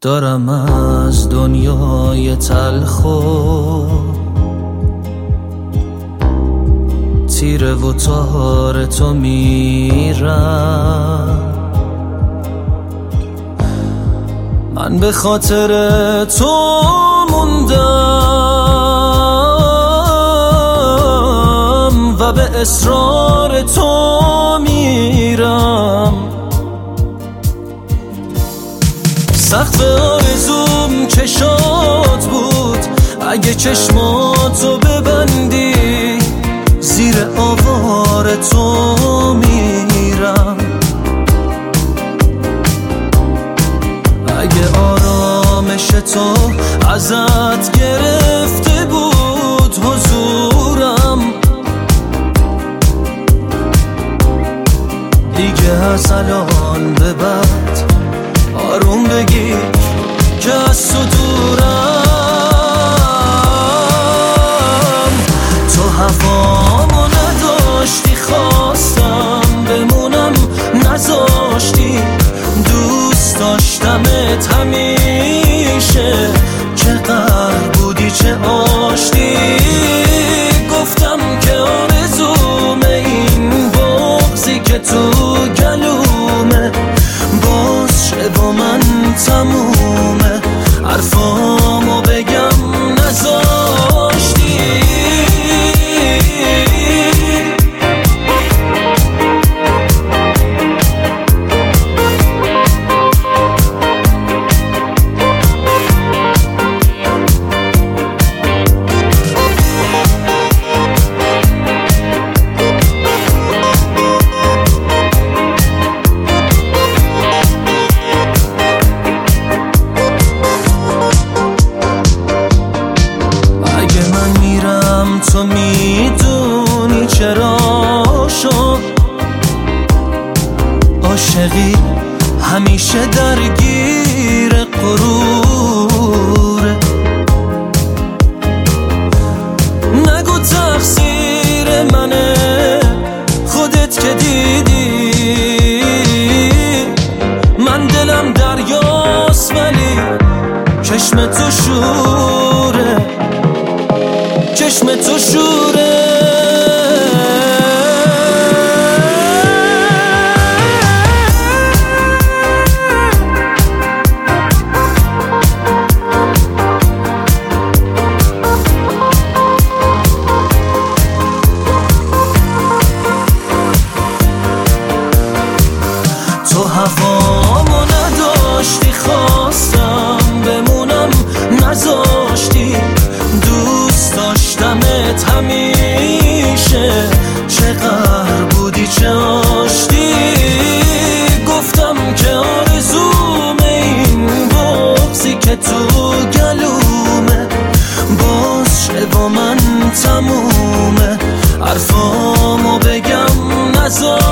دارم از دنیای تلخ و تیره و تار تو میرم. من به خاطر تو موندم و به اصرار تو میرم. سقف آرزوم چشات بود، اگه چشماتو ببندی زیر آوار تو میرم. اگه آرامش تو ازت گرفته بود حضورم، دیگه از الان به بعد آروم بگیر که از تو دورم. تو هوامو نداشتی، خواستم بمونم نذاشتی. دوست داشتمت همیشه، چقدر بودی چه آشتی. گفتم که آرزوم این بغضی که تو گلومه باز شه با من تمومه. حرفامو بگم نذاشتی. تو میدونی چرا شد عاشقی همیشه درگیر غروره. نگو تقصیر منه، خودت که دیدی من دلم دریاست ولی چشم تو شوره، چشم تو شوره. تو هوامو نداشتی، خواستم بمونم نذاشتی. دوست داشتمت همیشه، چقدر بودی چه آشتی. گفتم که آرزوم این بغضی که تو گلومه باز شه با من تمومه. حرفامو بگم نذاشتی.